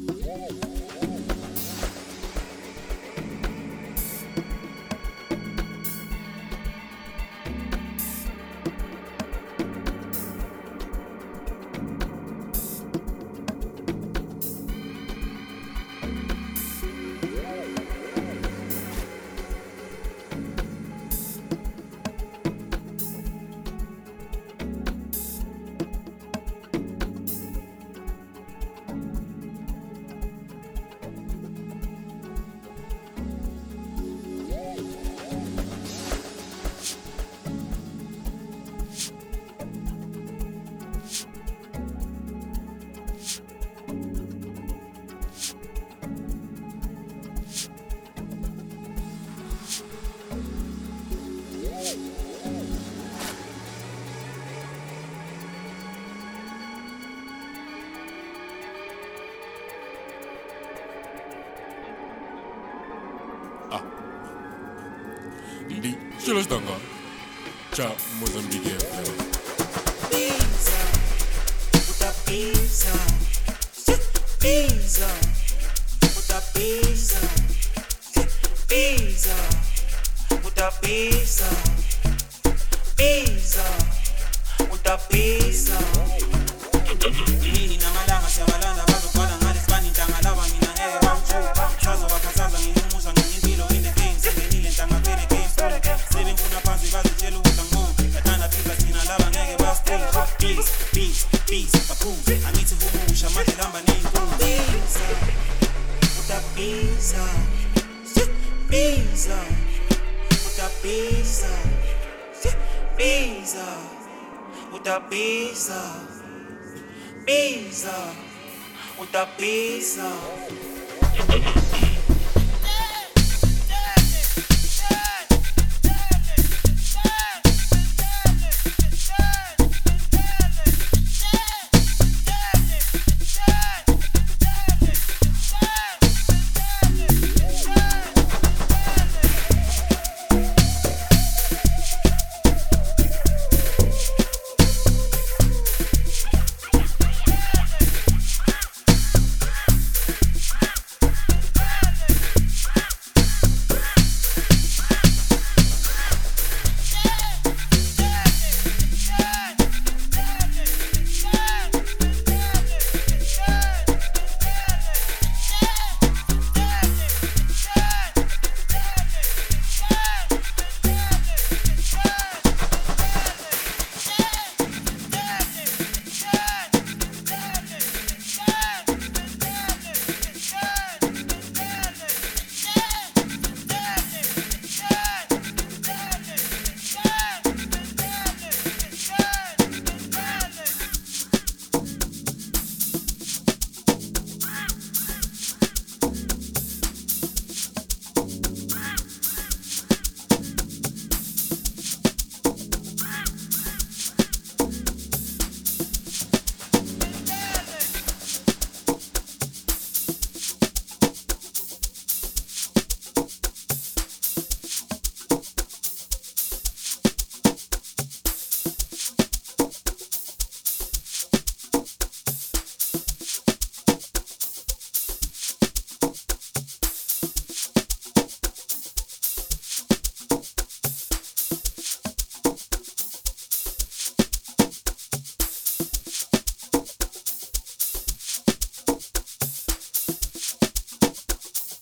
Ndi shilo stanga cha Mozambique. Pizza, puta pizza, pizza, puta pizza, pizza, puta pizza, pizza, puta pizza. Mini na malanga siyabalanda bazokhala ngalesikani ntangalaba mina ngeke bamjuka chazo bakasaza nginumusa nginimpilo in the game sengenile ntangavele game sebengifuna phansi bazitshela ukuthi angiboni kathanda pizza thina laba ngeke bastage peace peace peace baphuze angithi vumusha manje lamba ney'nkunzi pizza puta pizza pizza puta pizza pizza puta pizza pizza, puta pizza.